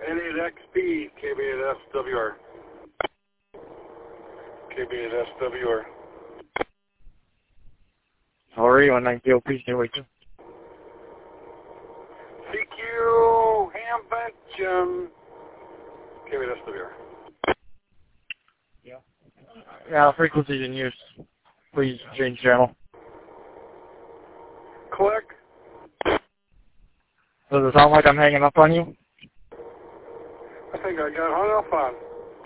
N8XP, KB8SWR. KB8SWR. How are you on 9KOP? Stay away too. CQ, Hamvention, KB8SWR. Yeah, frequencies in use. Please change channel. Click. Does it sound like I'm hanging up on you? I think I got hung up on.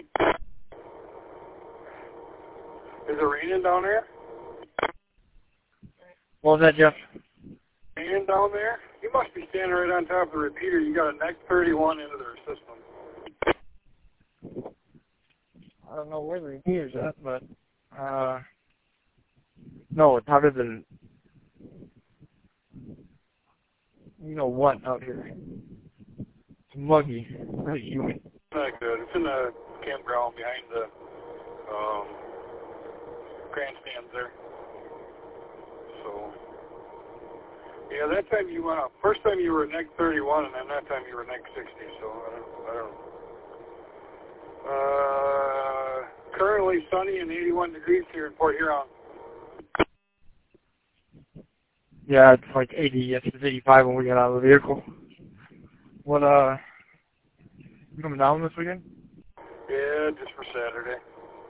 Is it raining down there? What was that, Jeff? Raining down there? You must be standing right on top of the repeater. You got a NEC 31 into their system. I don't know where the repeater's at, but, no, it's hotter than, you know what, out here. It's muggy, really humid. Not good. It's in the campground behind the grandstands there. So, yeah, that time you went up. First time you were NEC 31, and then that time you were NEC 60. So I don't know. Currently sunny and 81 degrees here in Port Huron. Yeah, it's like 80. Yes, it's 85 when we get out of the vehicle. What, you coming down this weekend? Yeah, just for Saturday.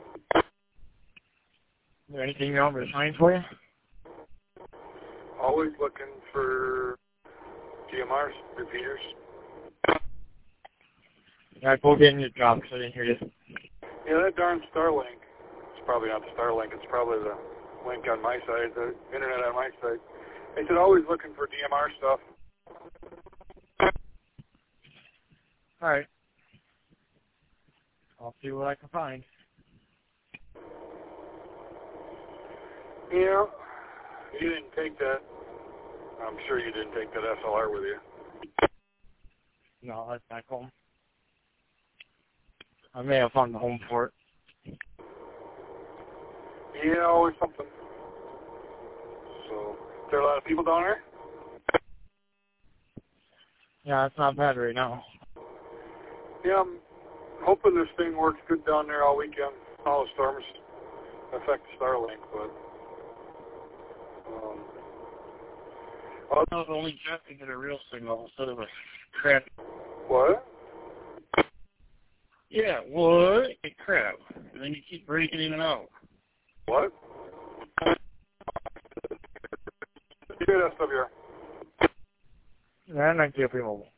Is there anything you want me to sign for you? Always looking for GMRs, repeaters. Yeah, go get in your job because I didn't hear you. Yeah, that darn Starlink. It's probably not the Starlink. It's probably the link on my side, the internet on my side. I said always looking for DMR stuff. All right. I'll see what I can find. Yeah, you didn't take that. I'm sure you didn't take that SLR with you. No, that's back home. I may have found the home for it. Yeah, always something. So, is there a lot of people down there? Yeah, it's not bad right now. Yeah, I'm hoping this thing works good down there all weekend. All the storms affect Starlink, but Oh, no, the only jet to get a real signal instead of a crap. what? Yeah, what? A crap. And then you keep breaking in and out. What? Good SWR. Yeah, 9KOP mobile.